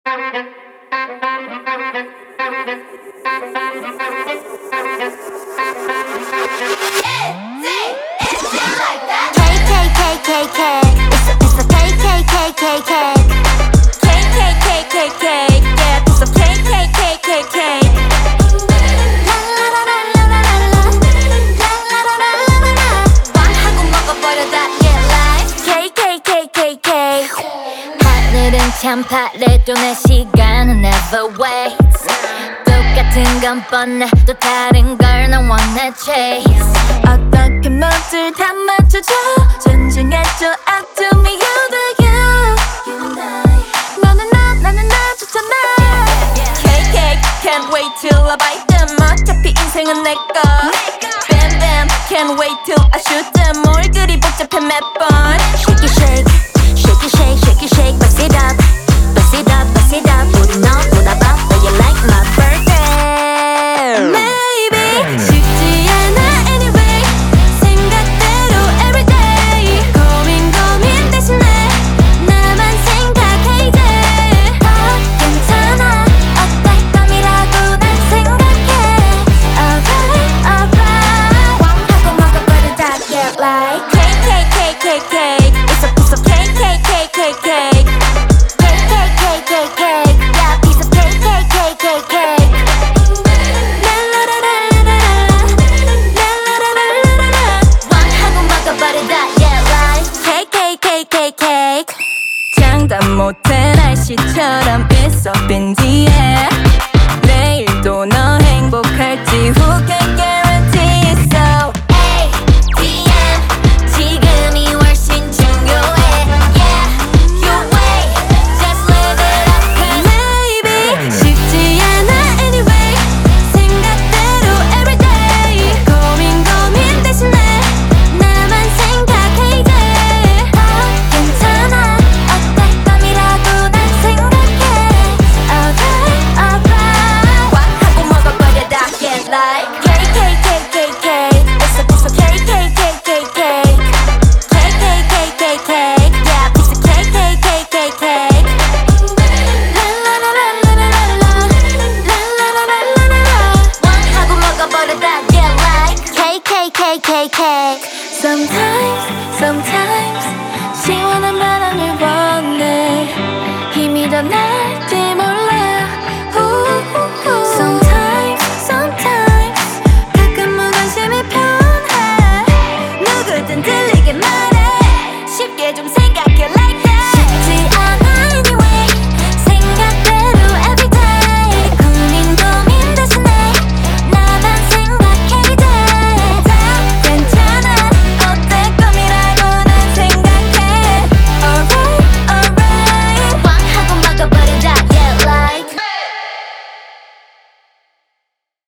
It's the KKKKK. KKKKK. Yeah, piece of KKKKK. 빵하고 먹어버려 다 get life. KKKKK. 하늘은 참 파래도 내 시간은 never waits. 똑같은 건 뻔해 또 다른 걸 난 wanna chase. 어떻게 모두 다 맞춰줘 존중해줘 up to me you the you. 너는 나는 나 좋잖아. KK can't wait till I bite them. 어차피 인생은 내꺼. Bam bam can't wait till I shoot them. 뭘 그리 복잡해 몇 번. Shake it shake shake it shake shake it shake bust it up bust it up bust it up. 우리 너보다 바빠 you like my birthday. Maybe 쉽지 않아 anyway 생각대로 everyday. 고민 대신에 나만 생각해 이제. 괜찮아 어떨 밤이라도 난 생각해. Alright alright. 하고 먹어버린 다 get like KKKKK. It's a piece of KKKKK. KKKKK. Yeah, piece of KKKKK. KKKKK. 장담 못해 날씨처럼 it's up in the air.